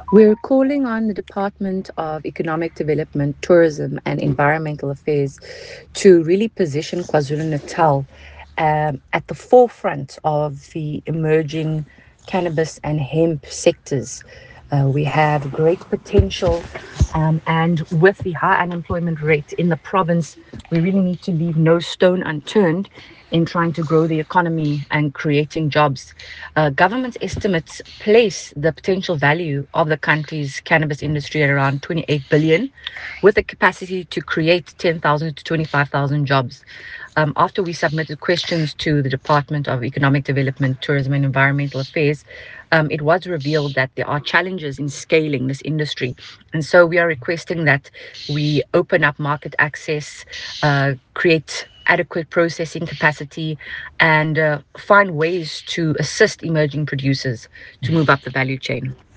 We're calling on the Department of Economic Development, Tourism and Environmental Affairs to really position KwaZulu Natal at the forefront of the emerging cannabis and hemp sectors. We have great potential, and with the high unemployment rate in the province, we really need to leave no stone unturned in trying to grow the economy and creating jobs. Government estimates place the potential value of the country's cannabis industry at around 28 billion, with the capacity to create 10,000 to 25,000 jobs. After we submitted questions to the Department of Economic Development, Tourism and Environmental Affairs, it was revealed that there are challenges in scaling this industry. And so we are requesting that we open up market access, create adequate processing capacity, and find ways to assist emerging producers to move up the value chain.